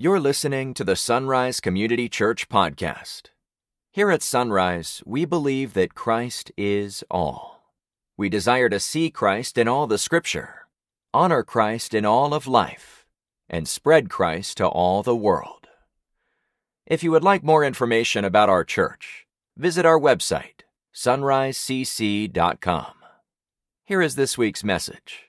You're listening to the Sunrise Community Church podcast. Here at Sunrise, we believe that Christ is all. We desire to see Christ in all the Scripture, honor Christ in all of life, and spread Christ to all the world. If you would like more information about our church, visit our website, sunrisecc.com. Here is this week's message.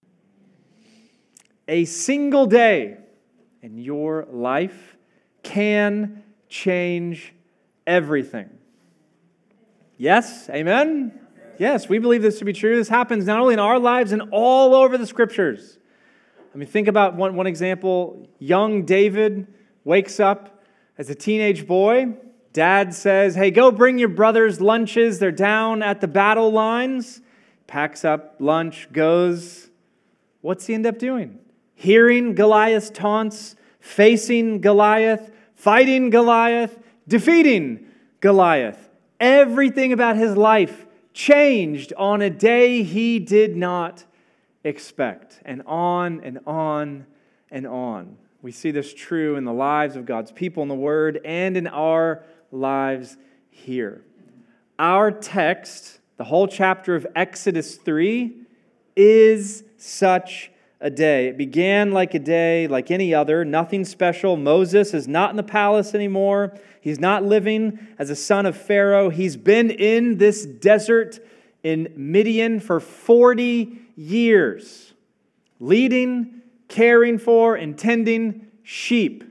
A single day in your life can change everything. Yes? Amen? Yes, we believe this to be true. This happens not only in our lives and all over the Scriptures. I mean, think about one example. Young David wakes up as a teenage boy. Dad says, hey, go bring your brothers lunches. They're down at the battle lines. Packs up lunch, goes. What's he end up doing? Hearing Goliath's taunts, facing Goliath, fighting Goliath, defeating Goliath. Everything about his life changed on a day he did not expect. And on and on and on. We see this true in the lives of God's people in the Word and in our lives here. Our text, the whole chapter of Exodus 3, is such a day. It began like a day like any other, nothing special. Moses is not in the palace anymore. He's not living as a son of Pharaoh. He's been in this desert in Midian for 40 years, leading, caring for, and tending sheep.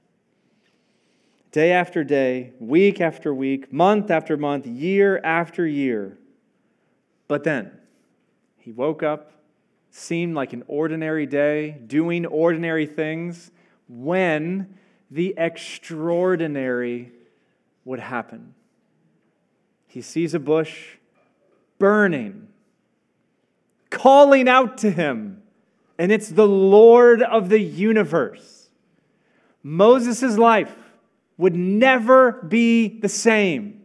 Day after day, week after week, month after month, year after year. But then, he woke up, seemed like an ordinary day, doing ordinary things, when the extraordinary would happen. He sees a bush burning, calling out to him, and it's the Lord of the universe. Moses' life would never be the same.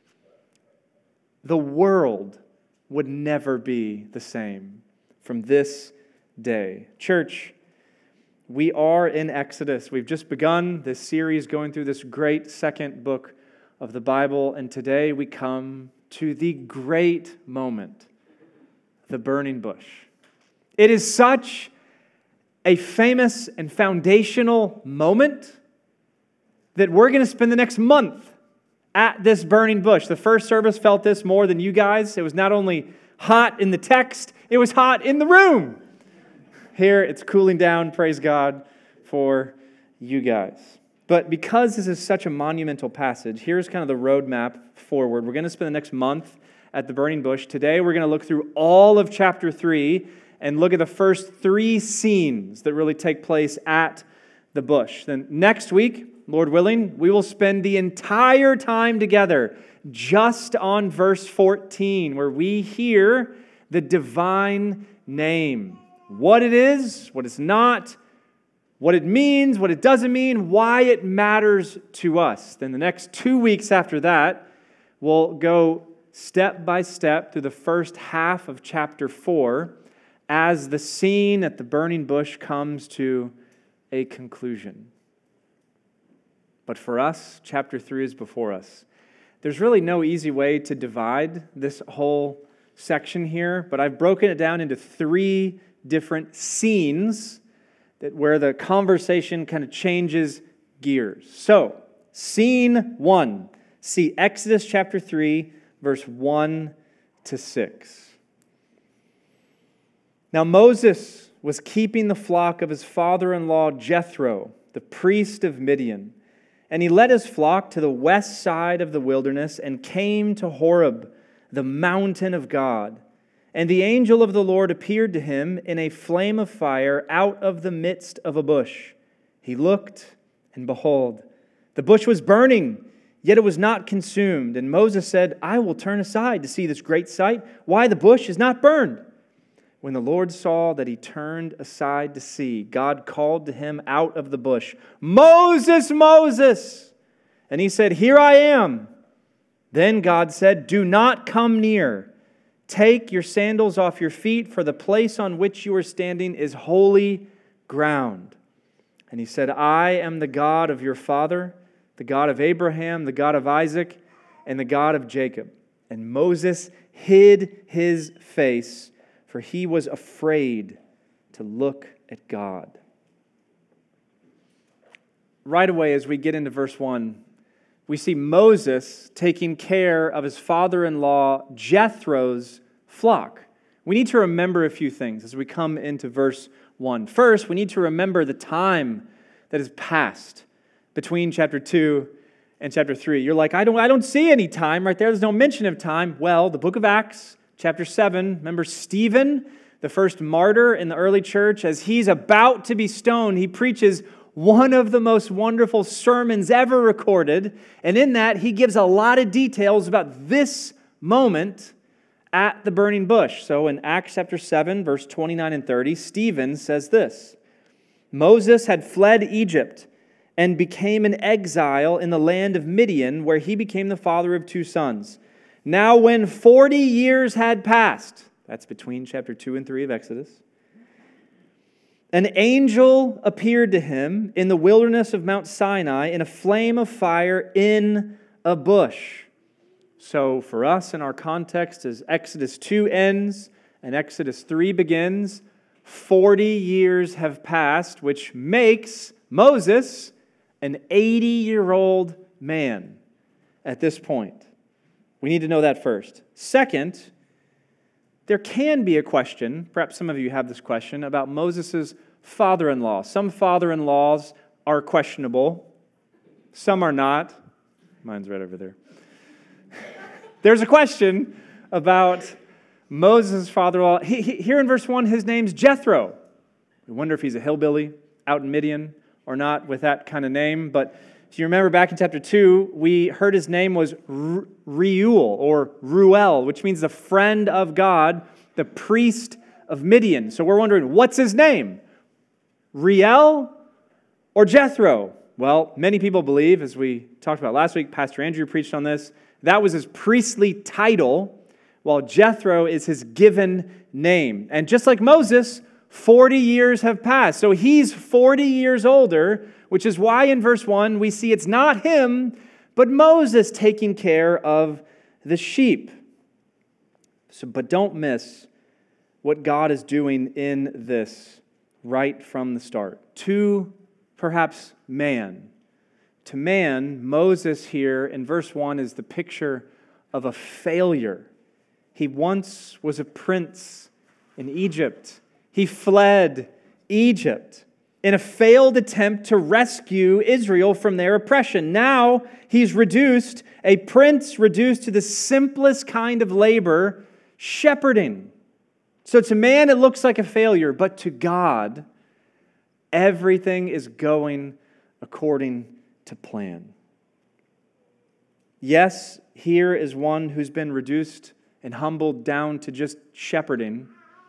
The world would never be the same from this day. Church, we are in Exodus. We've just begun this series going through this great second book of the Bible, and today we come to the great moment, the burning bush. It is such a famous and foundational moment that we're going to spend the next month at this burning bush. The first service felt this more than you guys. It was not only hot in the text, it was hot in the room. Here, it's cooling down, praise God, for you guys. But because this is such a monumental passage, here's kind of the roadmap forward. We're going to spend the next month at the burning bush. Today, we're going to look through all of chapter 3 and look at the first 3 scenes that really take place at the bush. Then next week, Lord willing, we will spend the entire time together just on verse 14, where we hear the divine name. What it is, what it's not, what it means, what it doesn't mean, why it matters to us. Then the next 2 weeks after that, we'll go step by step through the first half of chapter 4 as the scene at the burning bush comes to a conclusion. But for us, chapter 3 is before us. There's really no easy way to divide this whole section here, but I've broken it down into 3 different scenes where the conversation kind of changes gears. So, scene 1, see Exodus chapter 3, verse 1 to 6. Now Moses was keeping the flock of his father-in-law Jethro, the priest of Midian. And he led his flock to the west side of the wilderness and came to Horeb, the mountain of God. And the angel of the Lord appeared to him in a flame of fire out of the midst of a bush. He looked, and behold, the bush was burning, yet it was not consumed. And Moses said, I will turn aside to see this great sight, why the bush is not burned. When the Lord saw that he turned aside to see, God called to him out of the bush, Moses, Moses! And he said, Here I am. Then God said, Do not come near. Take your sandals off your feet, for the place on which you are standing is holy ground. And he said, I am the God of your father, the God of Abraham, the God of Isaac, and the God of Jacob. And Moses hid his face, for he was afraid to look at God. Right away, as we get into verse 1, we see Moses taking care of his father-in-law Jethro's flock. We need to remember a few things as we come into verse 1. First, we need to remember the time that has passed between chapter 2 and chapter 3. You're like, I don't see any time right there. There's no mention of time. Well, the book of Acts, chapter 7, remember Stephen, the first martyr in the early church, as he's about to be stoned, he preaches one of the most wonderful sermons ever recorded. And in that, he gives a lot of details about this moment at the burning bush. So in Acts chapter 7, verse 29 and 30, Stephen says this, Moses had fled Egypt and became an exile in the land of Midian, where he became the father of 2 sons. Now when 40 years had passed, that's between chapter 2 and 3 of Exodus, an angel appeared to him in the wilderness of Mount Sinai in a flame of fire in a bush. So for us, in our context, as Exodus 2 ends and Exodus 3 begins, 40 years have passed, which makes Moses an 80-year-old man at this point. We need to know that first. Second, there can be a question, perhaps some of you have this question, about Moses' father-in-law. Some father-in-laws are questionable. Some are not. Mine's right over there. There's a question about Moses' father-in-law. Here in verse 1, his name's Jethro. We wonder if he's a hillbilly out in Midian or not with that kind of name. But if you remember back in chapter 2, we heard his name was Reuel or Ruel, which means the friend of God, the priest of Midian. So we're wondering, what's his name? Reuel or Jethro? Well, many people believe, as we talked about last week, Pastor Andrew preached on this, that was his priestly title, while Jethro is his given name. And just like Moses, 40 years have passed. So he's 40 years older, which is why in verse 1 we see it's not him, but Moses taking care of the sheep. But don't miss what God is doing in this right from the start. To perhaps man. To man, Moses here in verse 1 is the picture of a failure. He once was a prince in Egypt. He fled Egypt in a failed attempt to rescue Israel from their oppression. Now he's a prince reduced to the simplest kind of labor, shepherding. So to man it looks like a failure, but to God, everything is going according to plan. Yes, here is one who's been reduced and humbled down to just shepherding.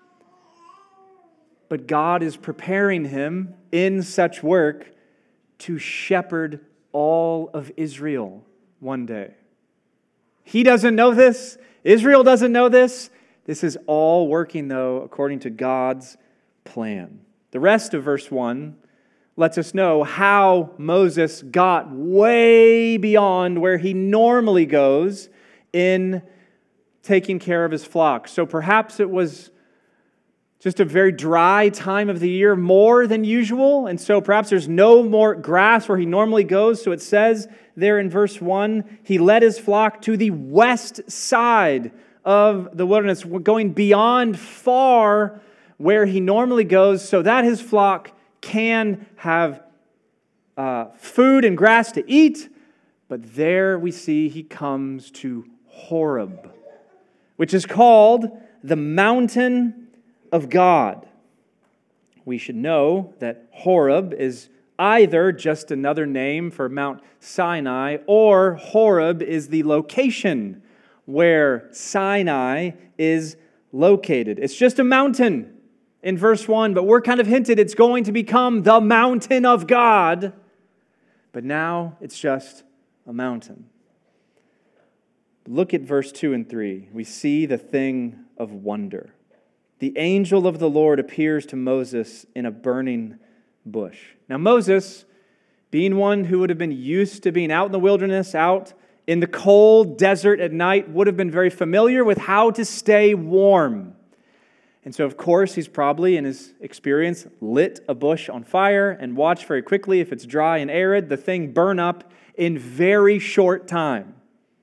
But God is preparing him in such work to shepherd all of Israel one day. He doesn't know this. Israel doesn't know this. This is all working, though, according to God's plan. The rest of verse 1 lets us know how Moses got way beyond where he normally goes in taking care of his flock. So perhaps it was just a very dry time of the year, more than usual, and so perhaps there's no more grass where he normally goes. So it says there in verse 1, he led his flock to the west side of the wilderness, going beyond far where he normally goes so that his flock can have food and grass to eat. But there we see he comes to Horeb, which is called the mountain of God. We should know that Horeb is either just another name for Mount Sinai, or Horeb is the location where Sinai is located. It's just a mountain in verse 1, but we're kind of hinted it's going to become the mountain of God. But now it's just a mountain. Look at verse 2 and 3. We see the thing of wonder. The angel of the Lord appears to Moses in a burning bush. Now Moses, being one who would have been used to being out in the wilderness, out in the cold desert at night, would have been very familiar with how to stay warm. And so, of course, he's probably, in his experience, lit a bush on fire and watched very quickly, if it's dry and arid, the thing burn up in very short time.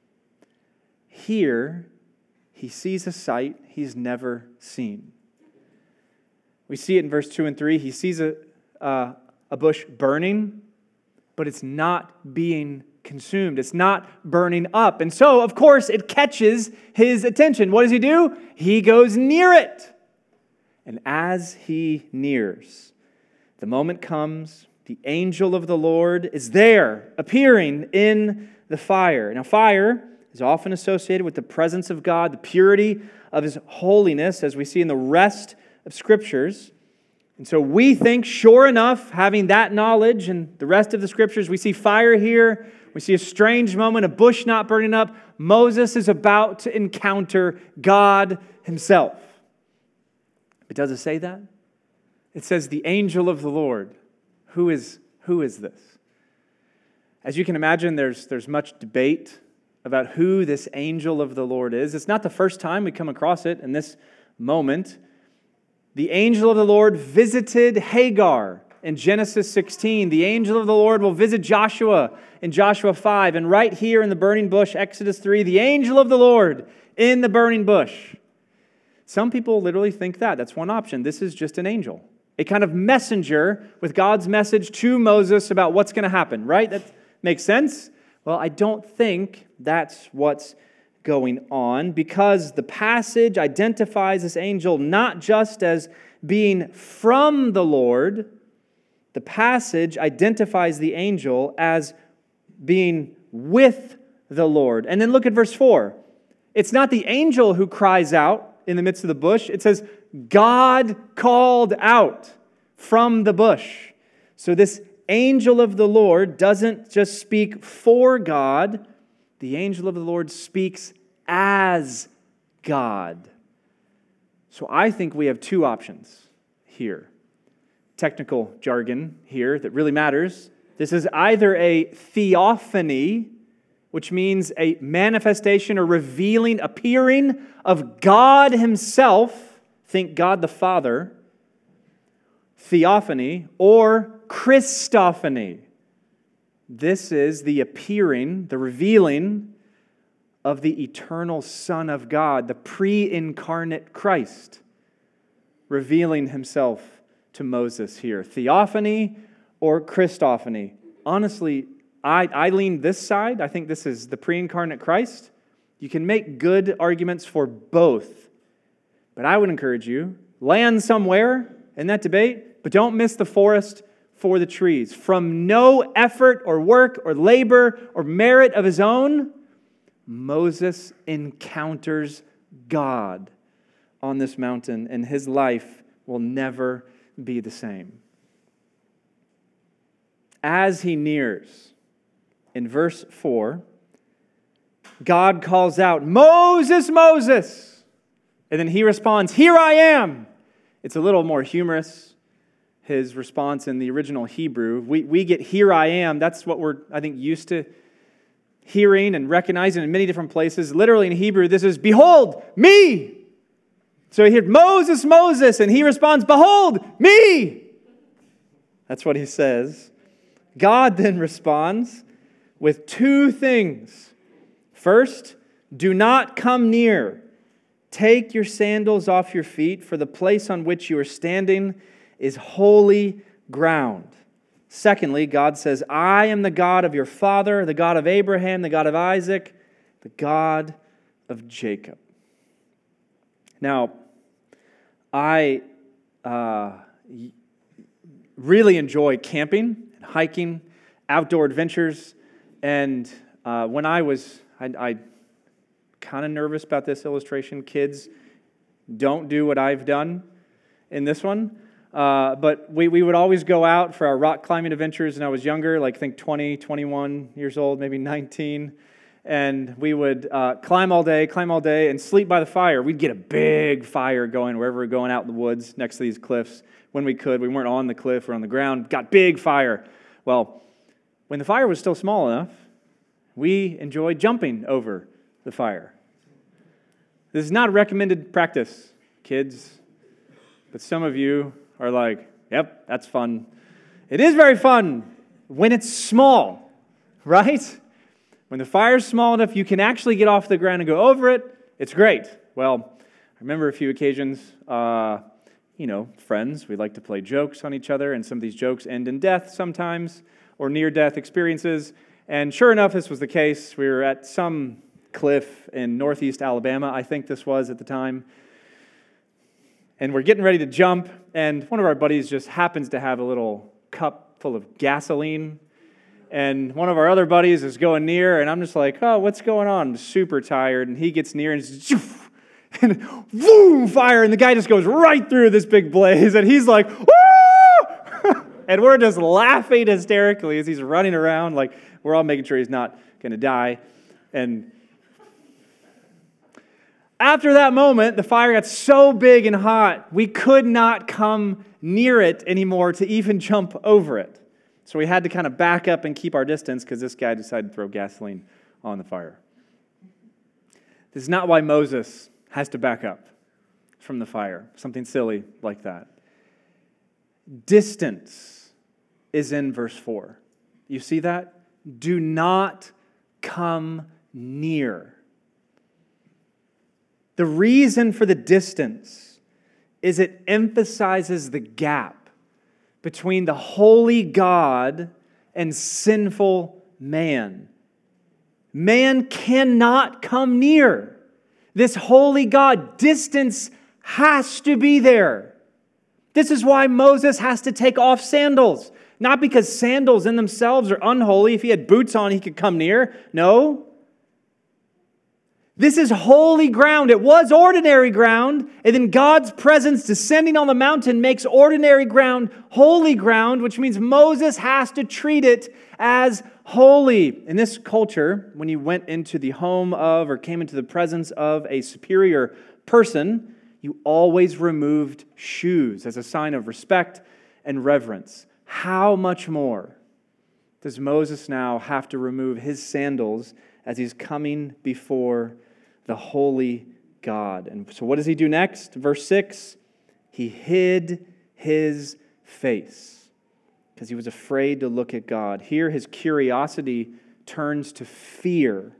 Here, he sees a sight he's never seen. We see it in verse 2 and 3. He sees a bush burning, but it's not being consumed. It's not burning up. And so, of course, it catches his attention. What does he do? He goes near it. And as he nears, the moment comes, the angel of the Lord is there, appearing in the fire. Now, fire is often associated with the presence of God, the purity of His holiness, as we see in the rest of Scriptures. And so we think, sure enough, having that knowledge and the rest of the Scriptures, we see fire here, we see a strange moment, a bush not burning up. Moses is about to encounter God Himself. But does it say that? It says the angel of the Lord. Who is this? As you can imagine, there's much debate about who this angel of the Lord is. It's not the first time we come across it in this moment. The angel of the Lord visited Hagar in Genesis 16. The angel of the Lord will visit Joshua in Joshua 5. And right here in the burning bush, Exodus 3, the angel of the Lord in the burning bush. Some people literally think that's one option. This is just an angel, a kind of messenger with God's message to Moses about what's going to happen, right? That makes sense? Well, I don't think that's what's going on, because the passage identifies this angel not just as being from the Lord. The passage identifies the angel as being with the Lord. And then look at verse 4. It's not the angel who cries out in the midst of the bush. It says, God called out from the bush. So this angel of the Lord doesn't just speak for God. The angel of the Lord speaks as God. So I think we have two options here. Technical jargon here that really matters. This is either a theophany, which means a manifestation or revealing, appearing of God Himself. Think God the Father. Theophany, or Christophany. This is the appearing, the revealing of the eternal Son of God, the pre-incarnate Christ, revealing Himself to Moses here. Theophany or Christophany. Honestly, I lean this side. I think this is the pre-incarnate Christ. You can make good arguments for both. But I would encourage you, land somewhere in that debate, but don't miss the forest for the trees. From no effort or work or labor or merit of his own, Moses encounters God on this mountain, and his life will never be the same. As he nears, in verse 4, God calls out, Moses, Moses! And then he responds, here I am! It's a little more humorous, his response in the original Hebrew. We get here I am. That's what we're, I think, used to hearing and recognizing in many different places. Literally in Hebrew, this is, behold, me! So he hears, Moses, Moses, and he responds, behold, me! That's what he says. God then responds with two things. First, do not come near. Take your sandals off your feet, for the place on which you are standing is holy ground. Secondly, God says, I am the God of your father, the God of Abraham, the God of Isaac, the God of Jacob. Now, I really enjoy camping and hiking, outdoor adventures, and when I kind of nervous about this illustration. Kids, don't do what I've done in this one. But we would always go out for our rock climbing adventures when I was younger, like I think 20, 21 years old, maybe 19. and we would climb all day, and sleep by the fire. We'd get a big fire going wherever we're going out in the woods next to these cliffs when we could. We weren't on the cliff or on the ground. Got big fire. Well, when the fire was still small enough, we enjoyed jumping over the fire. This is not a recommended practice, kids, but some of you are like, yep, that's fun. It is very fun when it's small, right? When the fire's small enough, you can actually get off the ground and go over it. It's great. Well, I remember a few occasions, friends, we like to play jokes on each other, and some of these jokes end in death sometimes, or near-death experiences. And sure enough, this was the case. We were at some cliff in northeast Alabama, I think this was at the time. And we're getting ready to jump, and one of our buddies just happens to have a little cup full of gasoline. And one of our other buddies is going near, and I'm just like, oh, what's going on? I'm super tired. And he gets near, and it's just, and boom, fire. And the guy just goes right through this big blaze, and he's like, woo! And we're just laughing hysterically as he's running around, like we're all making sure he's not going to die. And after that moment, the fire got so big and hot, we could not come near it anymore to even jump over it. So we had to kind of back up and keep our distance because this guy decided to throw gasoline on the fire. This is not why Moses has to back up from the fire, something silly like that. Distance is in verse 4. You see that? Do not come near. The reason for the distance is it emphasizes the gap between the holy God and sinful man. Man cannot come near this holy God. Distance has to be there. This is why Moses has to take off sandals. Not because sandals in themselves are unholy. If he had boots on, he could come near. No. This is holy ground. It was ordinary ground, and then God's presence descending on the mountain makes ordinary ground holy ground, which means Moses has to treat it as holy. In this culture, when you went into the home of or came into the presence of a superior person, you always removed shoes as a sign of respect and reverence. How much more does Moses now have to remove his sandals as he's coming before the holy God? And so what does he do next? Verse 6, he hid his face because he was afraid to look at God. Here his curiosity turns to fear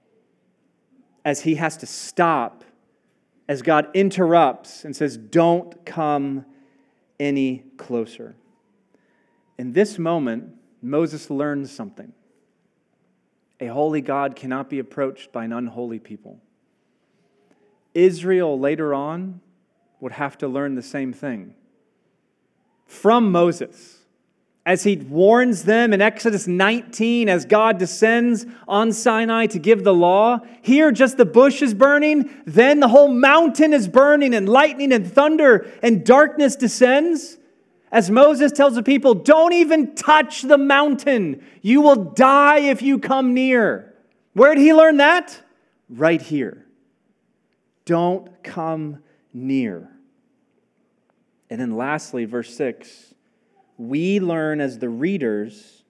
as he has to stop, as God interrupts and says, don't come any closer. In this moment, Moses learns something. A holy God cannot be approached by an unholy people. Israel later on would have to learn the same thing from Moses. As he warns them in Exodus 19, as God descends on Sinai to give the law, here just the bush is burning, then the whole mountain is burning, and lightning and thunder and darkness descends. As Moses tells the people, don't even touch the mountain. You will die if you come near. Where did he learn that? Right here. Don't come near. And then lastly, verse 6, we learn as the readers,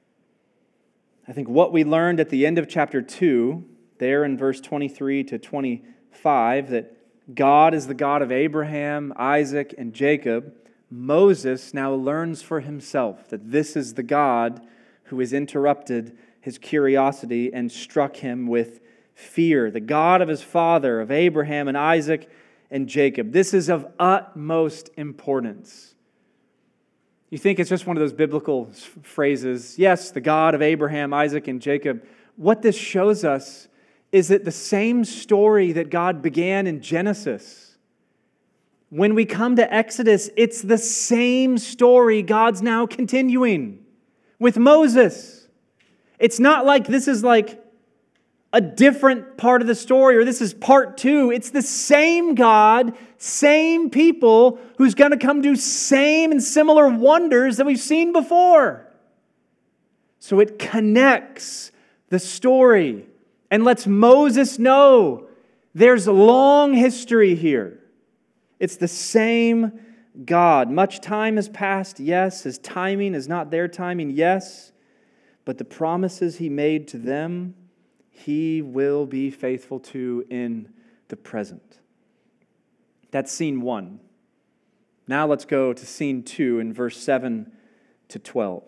I think what we learned at the end of chapter 2, there in verse 23 to 25, that God is the God of Abraham, Isaac, and Jacob. Moses now learns for himself that this is the God who has interrupted his curiosity and struck him with fear. The God of his father, of Abraham and Isaac and Jacob. This is of utmost importance. You think it's just one of those biblical phrases. Yes, the God of Abraham, Isaac, and Jacob. What this shows us is that the same story that God began in Genesis, when we come to Exodus, it's the same story God's now continuing with Moses. It's not like this is like a different part of the story or this is part 2. It's the same God, same people who's going to come do same and similar wonders that we've seen before. So it connects the story and lets Moses know there's a long history here. It's the same God. Much time has passed, yes. His timing is not their timing, yes. But the promises He made to them, He will be faithful to in the present. That's scene 1. Now let's go to scene 2 in verse 7 to 12.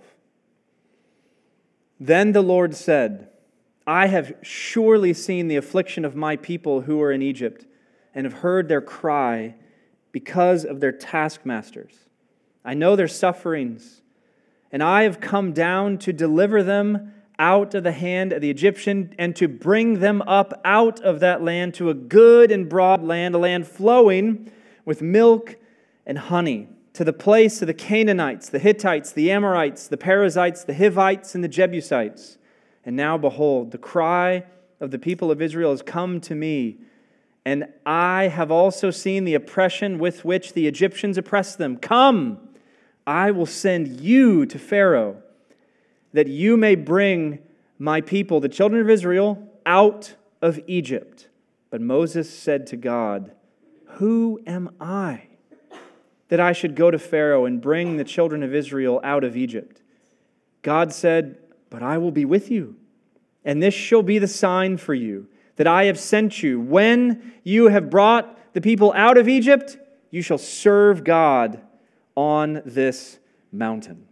Then the Lord said, I have surely seen the affliction of my people who are in Egypt, and have heard their cry because of their taskmasters. I know their sufferings, and I have come down to deliver them out of the hand of the Egyptian, and to bring them up out of that land to a good and broad land, a land flowing with milk and honey, to the place of the Canaanites, the Hittites, the Amorites, the Perizzites, the Hivites, and the Jebusites. And now, behold, the cry of the people of Israel has come to me, and I have also seen the oppression with which the Egyptians oppress them. Come, I will send you to Pharaoh, that you may bring my people, the children of Israel, out of Egypt. But Moses said to God, who am I, that I should go to Pharaoh and bring the children of Israel out of Egypt? God said, but I will be with you, and this shall be the sign for you, that I have sent you. When you have brought the people out of Egypt, you shall serve God on this mountain.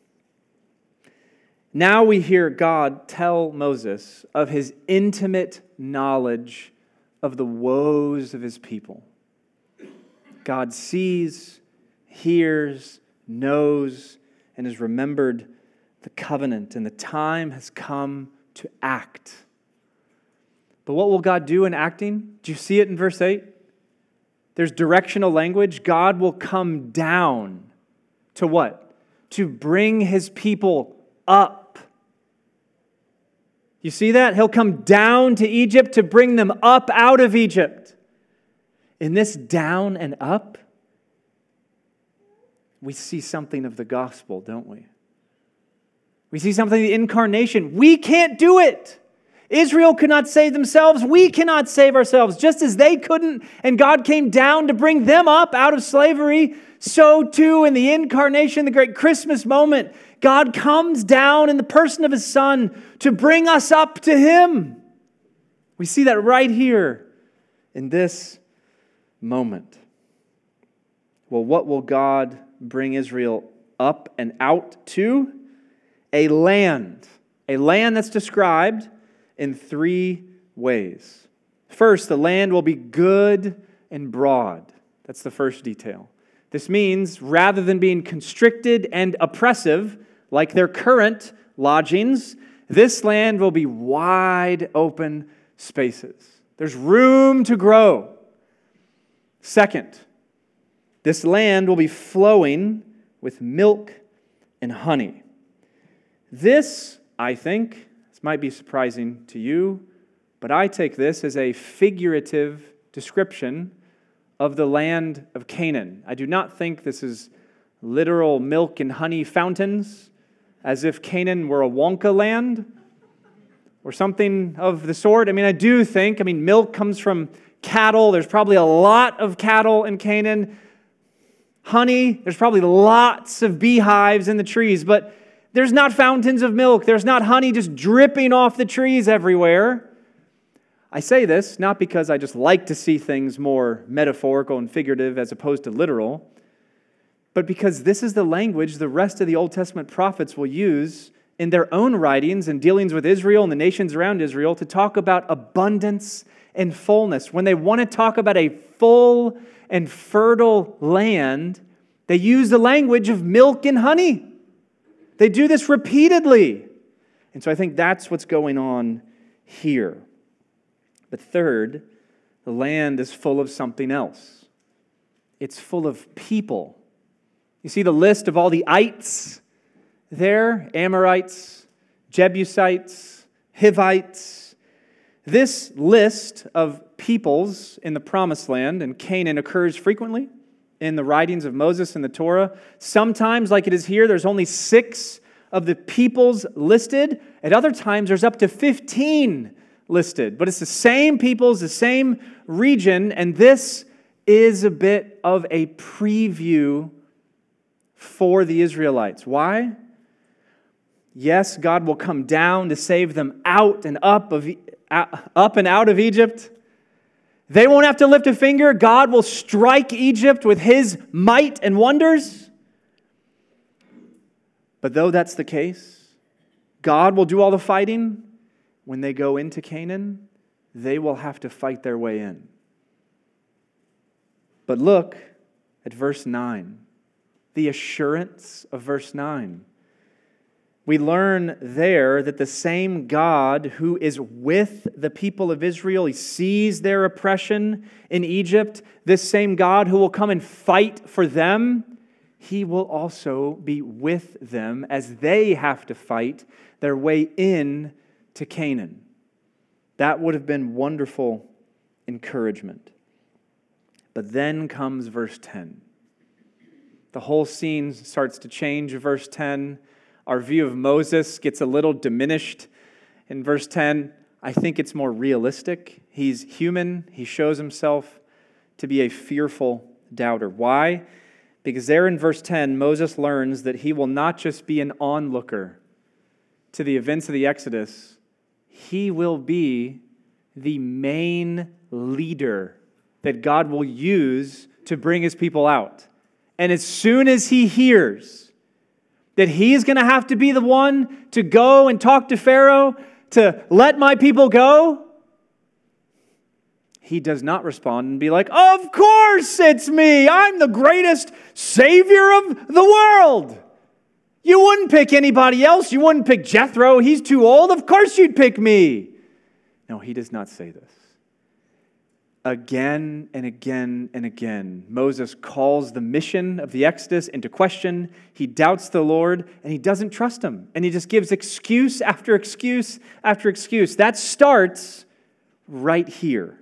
Now we hear God tell Moses of His intimate knowledge of the woes of His people. God sees, hears, knows, and has remembered the covenant, and the time has come to act. But what will God do in acting? Do you see it in verse 8? There's directional language. God will come down to what? To bring His people up. You see that? He'll come down to Egypt to bring them up out of Egypt. In this down and up, we see something of the gospel, don't we? We see something of the incarnation. We can't do it. Israel could not save themselves. We cannot save ourselves. Just as they couldn't, and God came down to bring them up out of slavery, so too in the incarnation, the great Christmas moment, God comes down in the person of His Son to bring us up to Him. We see that right here in this moment. Well, what will God bring Israel up and out to? A land that's described in 3 ways. First, the land will be good and broad. That's the first detail. This means rather than being constricted and oppressive, like their current lodgings, this land will be wide open spaces. There's room to grow. Second, this land will be flowing with milk and honey. This, I think, this might be surprising to you, but I take this as a figurative description of the land of Canaan. I do not think this is literal milk and honey fountains, as if Canaan were a Wonka land or something of the sort. I do think, milk comes from cattle. There's probably a lot of cattle in Canaan. Honey, there's probably lots of beehives in the trees, but there's not fountains of milk. There's not honey just dripping off the trees everywhere. I say this not because I just like to see things more metaphorical and figurative as opposed to literal, but because this is the language the rest of the Old Testament prophets will use in their own writings and dealings with Israel and the nations around Israel to talk about abundance and fullness. When they want to talk about a full and fertile land, they use the language of milk and honey. They do this repeatedly. And so I think that's what's going on here. But third, the land is full of something else. It's full of people. You see the list of all the ites there? Amorites, Jebusites, Hivites. This list of peoples in the Promised Land and Canaan occurs frequently in the writings of Moses and the Torah. Sometimes, like it is here, there's only 6 of the peoples listed. At other times, there's up to 15 listed. But it's the same peoples, the same region, and this is a bit of a preview for the Israelites. Why? Yes, God will come down to save them out and up and out of Egypt. They won't have to lift a finger. God will strike Egypt with His might and wonders. But though that's the case, God will do all the fighting. When they go into Canaan, they will have to fight their way in. But look at verse 9, the assurance of verse 9. We learn there that the same God who is with the people of Israel, He sees their oppression in Egypt, this same God who will come and fight for them, He will also be with them as they have to fight their way in to Canaan. That would have been wonderful encouragement. But then comes verse 10. The whole scene starts to change. Verse 10, our view of Moses gets a little diminished. In verse 10, I think it's more realistic. He's human. He shows himself to be a fearful doubter. Why? Because there in verse 10, Moses learns that he will not just be an onlooker to the events of the Exodus, he will be the main leader that God will use to bring His people out. And as soon as he hears that he's going to have to be the one to go and talk to Pharaoh to let my people go, he does not respond and be like, of course it's me. I'm the greatest Savior of the world. You wouldn't pick anybody else. You wouldn't pick Jethro. He's too old. Of course you'd pick me. No, he does not say this. Again and again and again, Moses calls the mission of the Exodus into question. He doubts the Lord, and he doesn't trust Him. And he just gives excuse after excuse after excuse. That starts right here.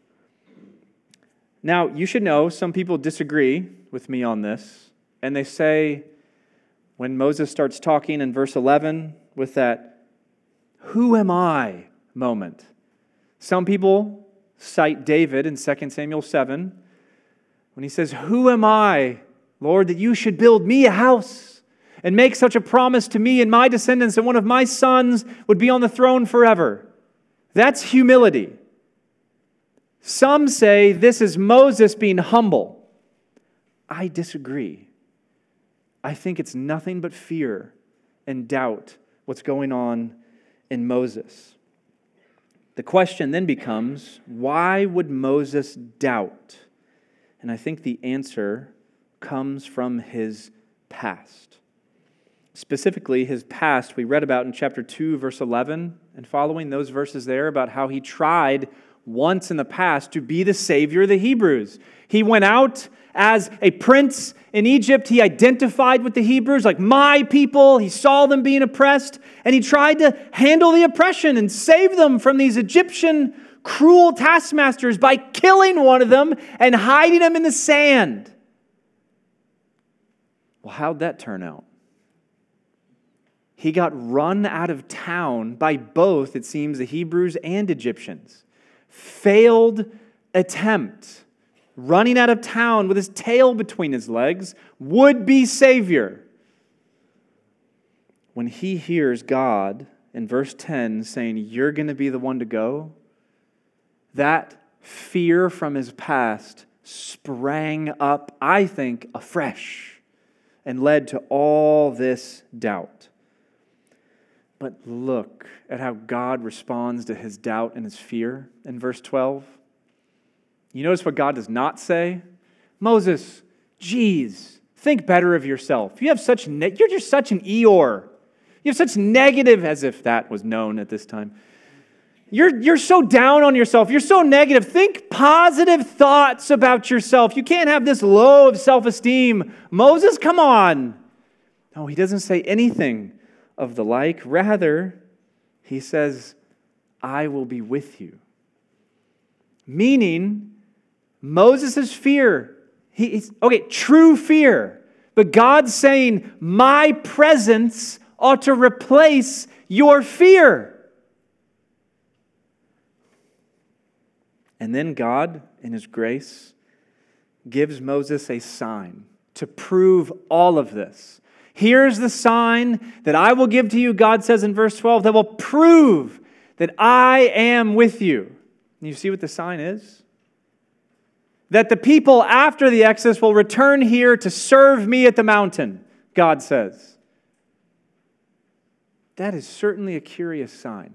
Now, you should know, some people disagree with me on this, and they say, when Moses starts talking in verse 11 with that, who am I moment. Some people cite David in 2 Samuel 7 when he says, who am I, Lord, that you should build me a house and make such a promise to me and my descendants that one of my sons would be on the throne forever. That's humility. Some say this is Moses being humble. I disagree. I think it's nothing but fear and doubt what's going on in Moses. The question then becomes, why would Moses doubt? And I think the answer comes from his past. Specifically, his past we read about in chapter 2, verse 11, and following those verses there about how he tried once in the past to be the Savior of the Hebrews. He went out as a prince in Egypt. He identified with the Hebrews like my people. He saw them being oppressed, and he tried to handle the oppression and save them from these Egyptian cruel taskmasters by killing one of them and hiding them in the sand. Well, how'd that turn out? He got run out of town by both, it seems, the Hebrews and Egyptians. Failed attempt. Running out of town with his tail between his legs, would-be Savior. When he hears God in verse 10 saying, you're going to be the one to go, that fear from his past sprang up, I think, afresh and led to all this doubt. But look at how God responds to his doubt and his fear in verse 12. You notice what God does not say? Moses, geez, think better of yourself. You're just such an Eeyore. You have such negative, as if that was known at this time. You're so down on yourself. You're so negative. Think positive thoughts about yourself. You can't have this low of self-esteem. Moses, come on. No, he doesn't say anything of the like. Rather, he says, I will be with meaning Moses' fear, true fear. But God's saying, my presence ought to replace your fear. And then God, in His grace, gives Moses a sign to prove all of this. Here's the sign that I will give to you, God says in verse 12, that will prove that I am with you. And you see what the sign is? That the people after the Exodus will return here to serve me at the mountain, God says. That is certainly a curious sign.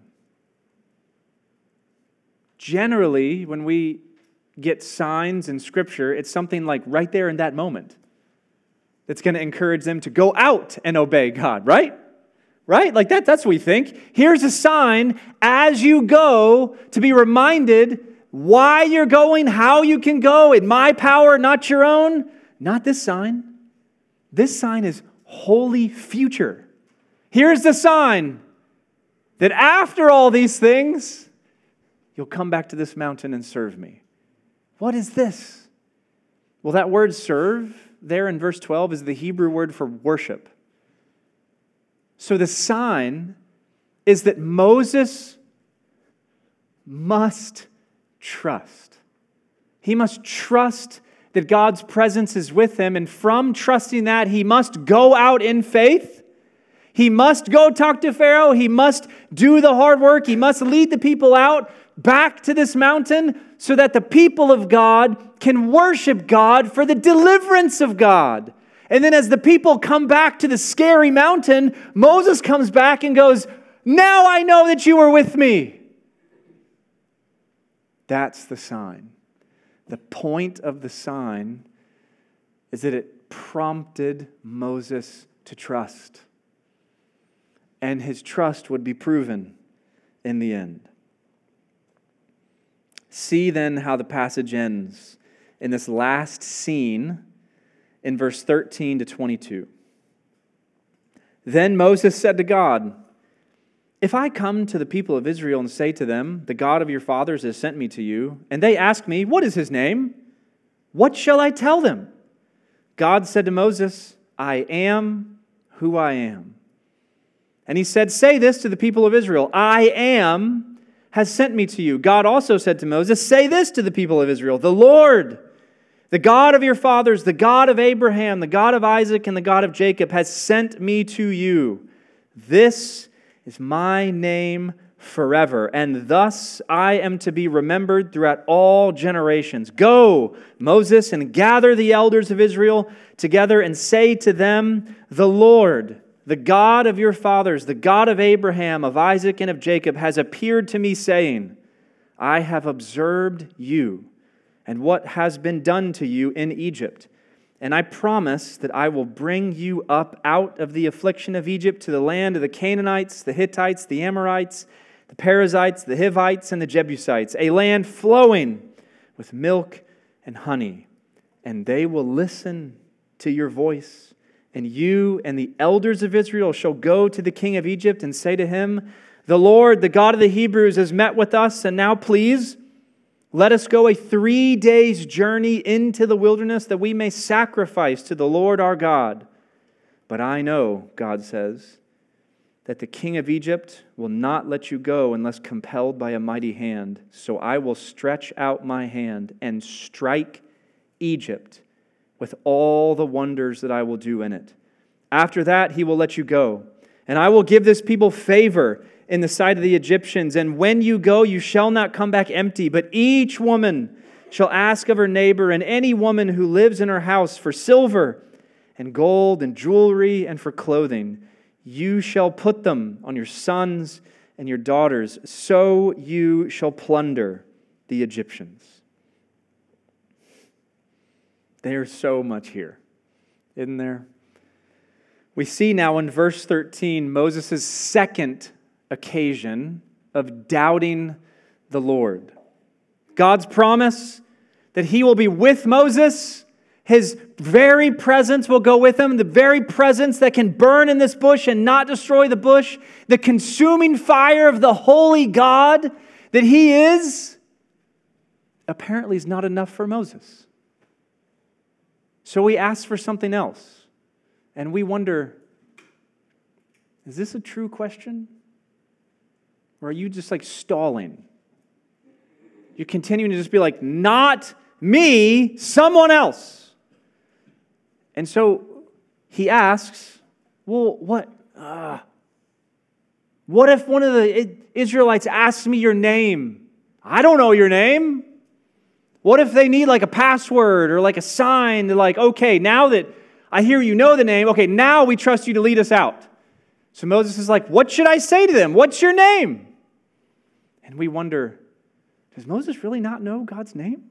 Generally, when we get signs in Scripture, it's something like right there in that moment that's going to encourage them to go out and obey God, right? Right? Like that's what we think. Here's a sign as you go to be reminded why you're going, how you can go, in my power, not your own. Not this sign. This sign is wholly future. Here's the sign that after all these things, you'll come back to this mountain and serve me. What is this? Well, that word serve there in verse 12 is the Hebrew word for worship. So the sign is that Moses must trust. He must trust that God's presence is with him, and from trusting that, he must go out in faith. He must go talk to Pharaoh. He must do the hard work. He must lead the people out back to this mountain so that the people of God can worship God for the deliverance of God. And then as the people come back to the scary mountain, Moses comes back and goes, "Now I know that you were with me." That's the sign. The point of the sign is that it prompted Moses to trust. And his trust would be proven in the end. See then how the passage ends in this last scene in verse 13 to 22. Then Moses said to God, "If I come to the people of Israel and say to them, 'The God of your fathers has sent me to you,' and they ask me, 'What is his name?' what shall I tell them?" God said to Moses, "I am who I am." And he said, "Say this to the people of Israel, 'I am has sent me to you.'" God also said to Moses, "Say this to the people of Israel, 'The Lord, the God of your fathers, the God of Abraham, the God of Isaac, and the God of Jacob has sent me to you. This is my name forever, and thus I am to be remembered throughout all generations. Go, Moses, and gather the elders of Israel together and say to them, 'The Lord, the God of your fathers, the God of Abraham, of Isaac, and of Jacob, has appeared to me, saying, I have observed you and what has been done to you in Egypt. And I promise that I will bring you up out of the affliction of Egypt to the land of the Canaanites, the Hittites, the Amorites, the Perizzites, the Hivites, and the Jebusites, a land flowing with milk and honey. And they will listen to your voice. And you and the elders of Israel shall go to the king of Egypt and say to him, 'The Lord, the God of the Hebrews, has met with us, and now please, let us go a 3 days' journey into the wilderness that we may sacrifice to the Lord our God.' But I know," God says, "that the king of Egypt will not let you go unless compelled by a mighty hand. So I will stretch out my hand and strike Egypt with all the wonders that I will do in it. After that, he will let you go. And I will give this people favor in the sight of the Egyptians. And when you go, you shall not come back empty, but each woman shall ask of her neighbor and any woman who lives in her house for silver and gold and jewelry and for clothing. You shall put them on your sons and your daughters, so you shall plunder the Egyptians." There's so much here, isn't there? We see now in verse 13 Moses' second occasion of doubting the Lord. God's promise that he will be with Moses. His very presence will go with him. The very presence that can burn in this bush and not destroy the bush. The consuming fire of the holy God that he is, apparently is not enough for Moses. So he asks for something else. And we wonder, is this a true question? Or are you just like stalling? You're continuing to just be like, not me, someone else. And so he asks, well, what if one of the Israelites asks me your name? I don't know your name. What if they need like a password or like a sign to like, okay, now that I hear you know the name, okay, now we trust you to lead us out. So Moses is like, what should I say to them? What's your name? And we wonder, does Moses really not know God's name?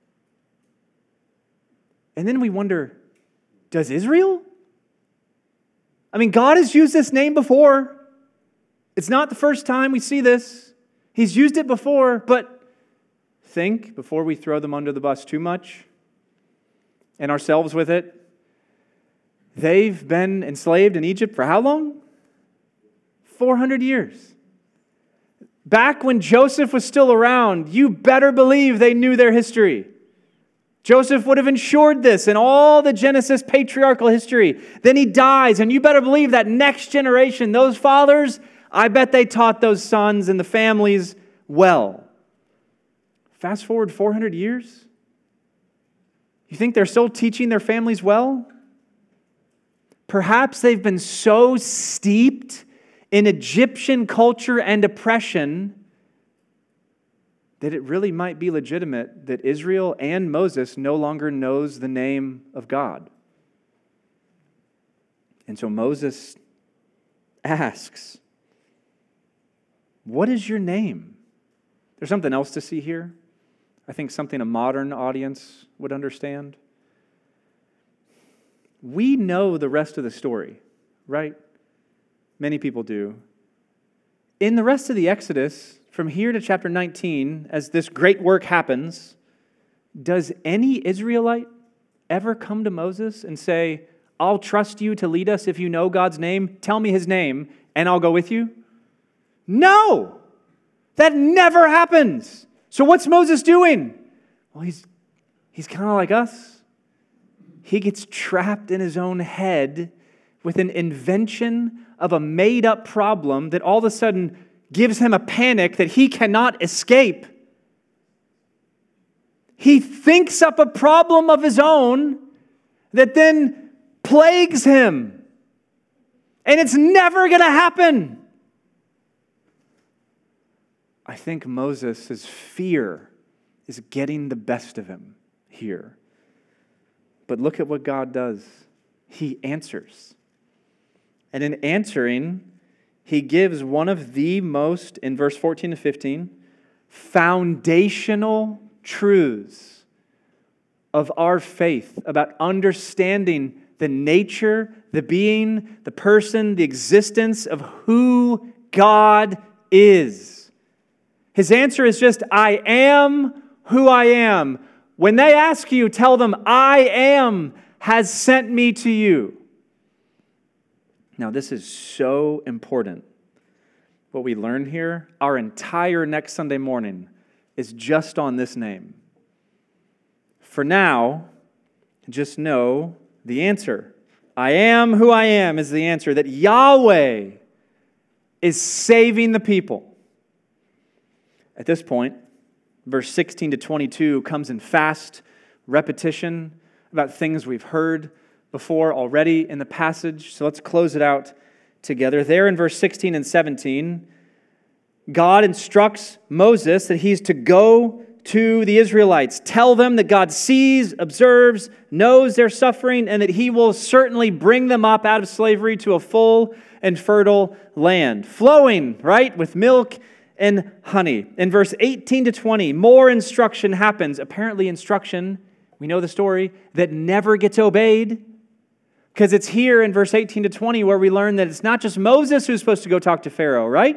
And then we wonder, does Israel? I mean, God has used this name before. It's not the first time we see this. He's used it before, but think, before we throw them under the bus too much and ourselves with it, they've been enslaved in Egypt for how long? 400 years. Back when Joseph was still around, you better believe they knew their history. Joseph would have ensured this in all the Genesis patriarchal history. Then he dies, and you better believe that next generation, those fathers, I bet they taught those sons and the families well. Fast forward 400 years. You think they're still teaching their families well? Perhaps they've been so steeped in Egyptian culture and oppression that it really might be legitimate that Israel and Moses no longer knows the name of God. And so Moses asks, what is your name? There's something else to see here. I think something a modern audience would understand. We know the rest of the story, right? Many people do. In the rest of the Exodus, from here to chapter 19, as this great work happens, does any Israelite ever come to Moses and say, I'll trust you to lead us if you know God's name, tell me his name, and I'll go with you? No! That never happens. So what's Moses doing? Well, he's kind of like us. He gets trapped in his own head with an invention of a made-up problem that all of a sudden gives him a panic that he cannot escape. He thinks up a problem of his own that then plagues him. And it's never going to happen. I think Moses' fear is getting the best of him here. But look at what God does. He answers. And in answering, he gives one of the most, in verse 14 to 15, foundational truths of our faith about understanding the nature, the being, the person, the existence of who God is. His answer is just, I am who I am. When they ask you, tell them, I am has sent me to you. Now, this is so important. What we learn here, our entire next Sunday morning is just on this name. For now, just know the answer. I am who I am is the answer, that Yahweh is saving the people. At this point, verse 16 to 22 comes in fast repetition about things we've heard before already in the passage. So let's close it out together. There in verse 16 and 17, God instructs Moses that he's to go to the Israelites. Tell them that God sees, observes, knows their suffering, and that he will certainly bring them up out of slavery to a full and fertile land, flowing, right, with milk and honey. In verse 18 to 20, more instruction happens. Apparently instruction, we know the story, that never gets obeyed. Because it's here in verse 18 to 20 where we learn that it's not just Moses who's supposed to go talk to Pharaoh, right?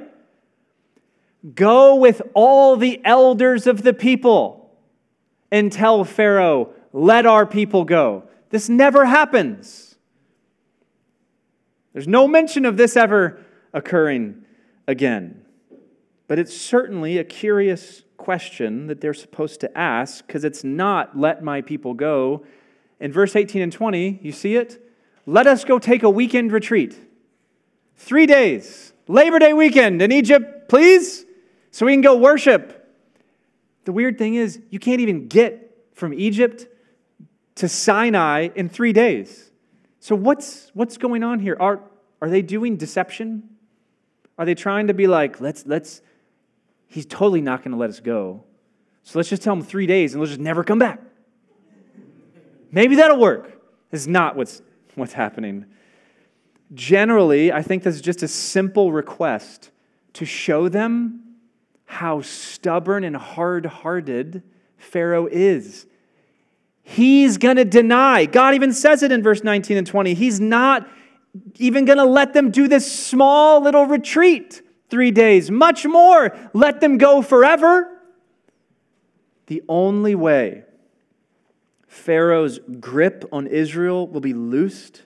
Go with all the elders of the people and tell Pharaoh, let our people go. This never happens. There's no mention of this ever occurring again. But it's certainly a curious question that they're supposed to ask, because it's not, let my people go. In verse 18 and 20, you see it? Let us go take a weekend retreat. 3 days. Labor Day weekend in Egypt, please, so we can go worship. The weird thing is, you can't even get from Egypt to Sinai in 3 days. So what's going on here? Are they doing deception? Are they trying to be like, he's totally not going to let us go. So let's just tell him 3 days and let's just never come back. Maybe that'll work. It's not what's happening. Generally, I think this is just a simple request to show them how stubborn and hard-hearted Pharaoh is. He's going to deny. God even says it in verse 19 and 20. He's not even going to let them do this small little retreat 3 days. Much more, let them go forever. The only way Pharaoh's grip on Israel will be loosed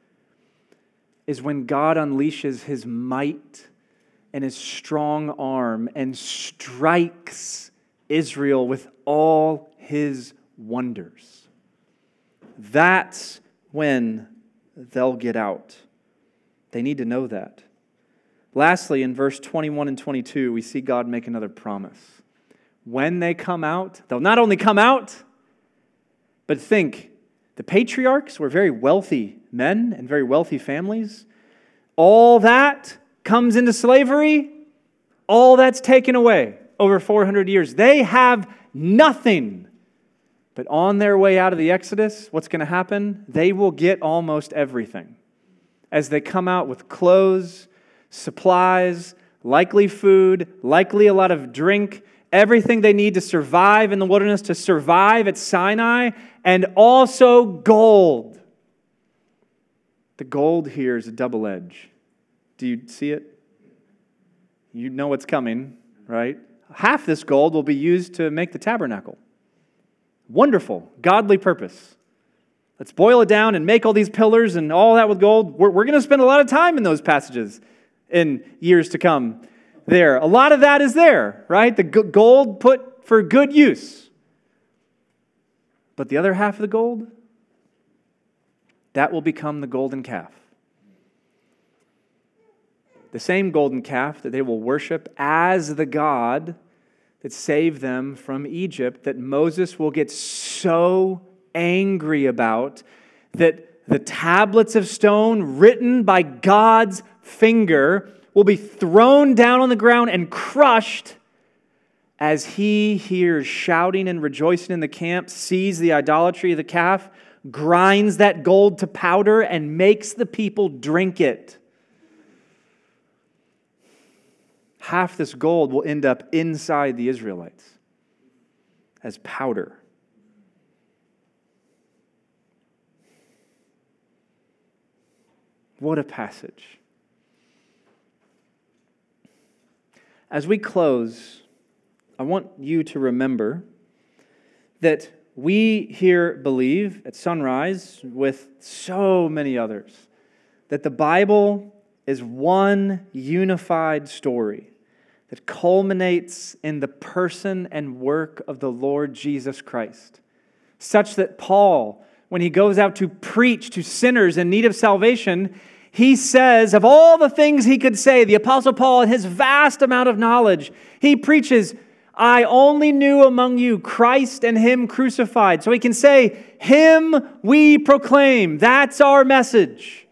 is when God unleashes his might and his strong arm and strikes Israel with all his wonders. That's when they'll get out. They need to know that. Lastly, in verse 21 and 22, we see God make another promise. When they come out, they'll not only come out, but think, the patriarchs were very wealthy men and very wealthy families. All that comes into slavery, all that's taken away over 400 years. They have nothing. But on their way out of the Exodus, what's going to happen? They will get almost everything. As they come out with clothes, supplies, likely food, likely a lot of drink, everything they need to survive in the wilderness, to survive at Sinai, and also gold. The gold here is a double edge. Do you see it? You know what's coming, right? Half this gold will be used to make the tabernacle. Wonderful, godly purpose. Let's boil it down and make all these pillars and all that with gold. We're going to spend a lot of time in those passages in years to come there. A lot of that is there, right? The gold put for good use. But the other half of the gold, that will become the golden calf. The same golden calf that they will worship as the God that saved them from Egypt, that Moses will get so angry about that the tablets of stone written by God's finger will be thrown down on the ground and crushed as he hears shouting and rejoicing in the camp, sees the idolatry of the calf, grinds that gold to powder, and makes the people drink it. Half this gold will end up inside the Israelites as powder. What a passage. As we close, I want you to remember that we here believe at Sunrise, with so many others, that the Bible is one unified story that culminates in the person and work of the Lord Jesus Christ, such that Paul, when he goes out to preach to sinners in need of salvation, he says, of all the things he could say, the Apostle Paul, in his vast amount of knowledge, he preaches, I only knew among you Christ and Him crucified. So he can say, Him we proclaim. That's our message.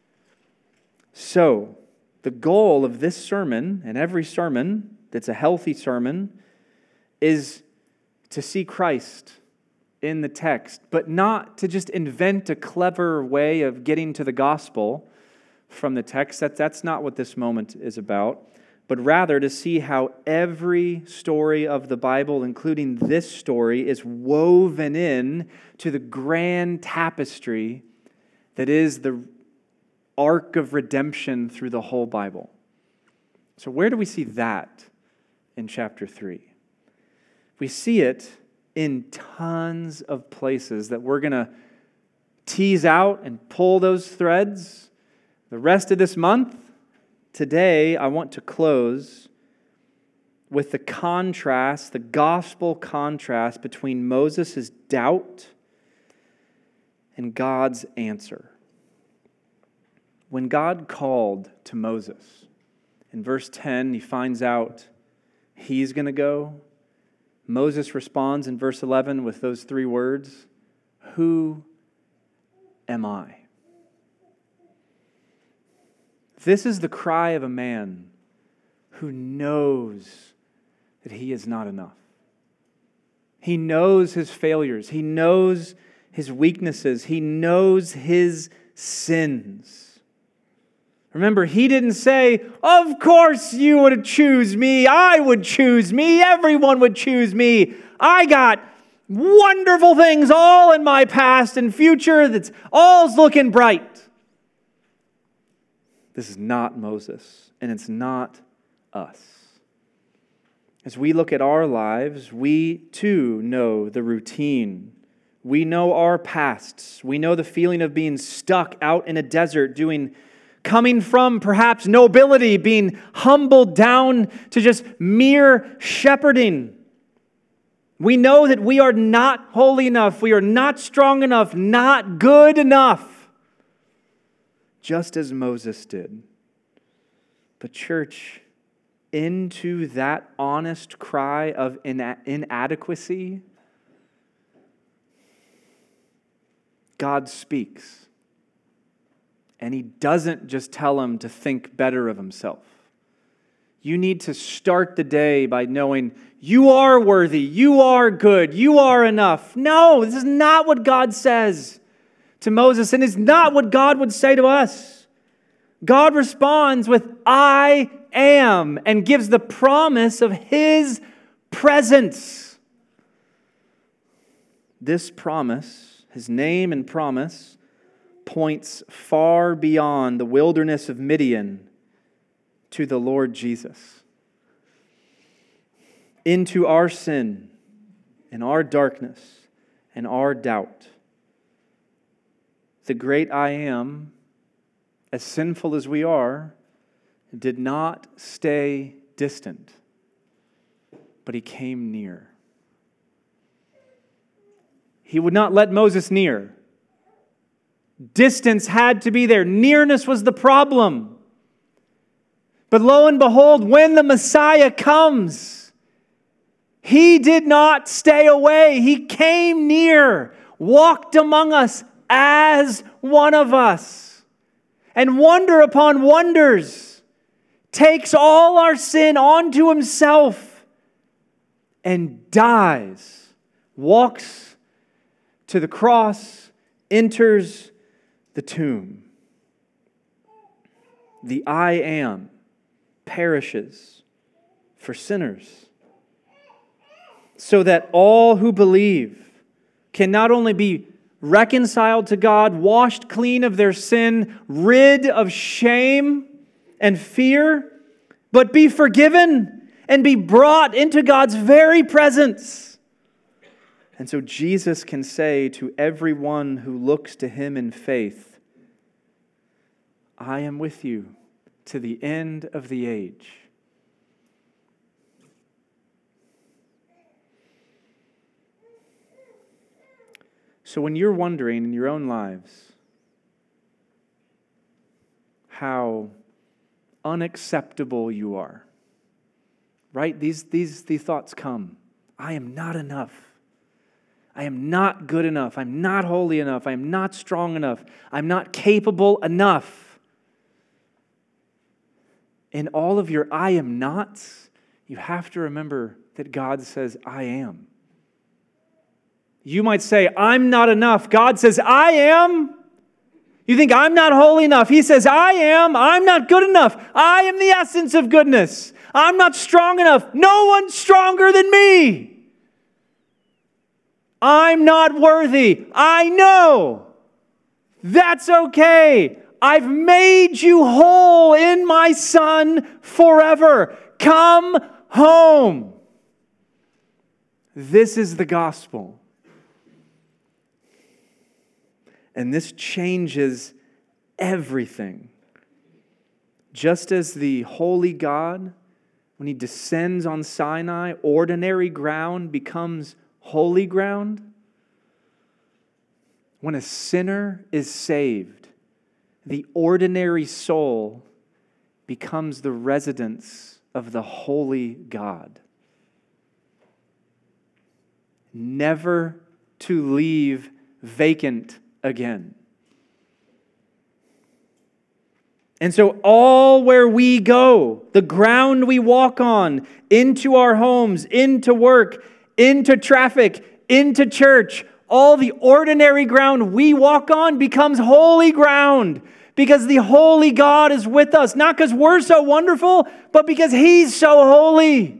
So, the goal of this sermon, and every sermon that's a healthy sermon, is to see Christ in the text, but not to just invent a clever way of getting to the gospel from the text. That's not what this moment is about, but rather to see how every story of the Bible, including this story, is woven in to the grand tapestry that is the arc of redemption through the whole Bible. So where do we see that in chapter 3? We see it in tons of places that we're going to tease out and pull those threads the rest of this month. Today, I want to close with the contrast, the gospel contrast between Moses' doubt and God's answer. When God called to Moses, in verse 10, he finds out he's going to go, Moses responds in verse 11 with those three words, "Who am I?" This is the cry of a man who knows that he is not enough. He knows his failures. He knows his weaknesses. He knows his sins. Remember, he didn't say, "Of course you would choose me. I would choose me. Everyone would choose me. I got wonderful things all in my past and future. That's all's looking bright." This is not Moses, and it's not us. As we look at our lives, we too know the routine. We know our pasts. We know the feeling of being stuck out in a desert, coming from perhaps nobility, being humbled down to just mere shepherding. We know that we are not holy enough. We are not strong enough, not good enough, just as Moses did. But church, into that honest cry of inadequacy, God speaks. And He doesn't just tell him to think better of himself. You need to start the day by knowing you are worthy, you are good, you are enough. No, this is not what God says to Moses, and it's not what God would say to us. God responds with, "I am," and gives the promise of His presence. This promise, His name and promise, points far beyond the wilderness of Midian to the Lord Jesus. Into our sin and our darkness and our doubt, the great I Am, as sinful as we are, did not stay distant, but He came near. He would not let Moses near. Distance had to be there. Nearness was the problem. But lo and behold, when the Messiah comes, He did not stay away. He came near, walked among us as one of us, and wonder upon wonders, takes all our sin onto Himself and dies, walks to the cross, enters the tomb. The I Am perishes for sinners, so that all who believe can not only be reconciled to God, washed clean of their sin, rid of shame and fear, but be forgiven and be brought into God's very presence. And so Jesus can say to everyone who looks to Him in faith, "I am with you to the end of the age." So when you're wondering in your own lives how unacceptable you are, right? These thoughts come. I am not enough. I am not good enough. I'm not holy enough. I'm not strong enough. I'm not capable enough. In all of your I am nots, you have to remember that God says, "I am." You might say, "I'm not enough." God says, "I am." You think, "I'm not holy enough." He says, "I am." "I'm not good enough." I am the essence of goodness. "I'm not strong enough." No one's stronger than me. "I'm not worthy." I know. That's okay. I've made you whole in my Son forever. Come home. This is the gospel. And this changes everything. Just as the holy God, when He descends on Sinai, ordinary ground becomes holy ground. When a sinner is saved, the ordinary soul becomes the residence of the holy God. never to leave vacant again. And so all where we go, the ground we walk on, into our homes, into work, into traffic, into church, all the ordinary ground we walk on becomes holy ground because the holy God is with us. Not because we're so wonderful, but because He's so holy.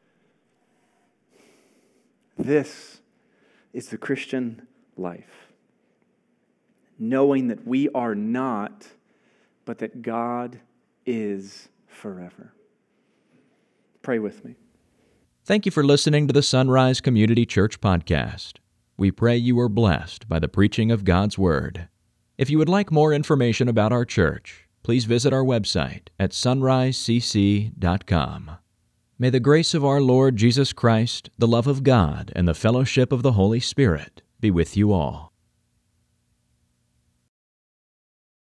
This is the Christian life. Knowing that we are not, but that God is forever. Pray with me. Thank you for listening to the Sunrise Community Church podcast. We pray you are blessed by the preaching of God's Word. If you would like more information about our church, please visit our website at sunrisecc.com. May the grace of our Lord Jesus Christ, the love of God, and the fellowship of the Holy Spirit be with you all.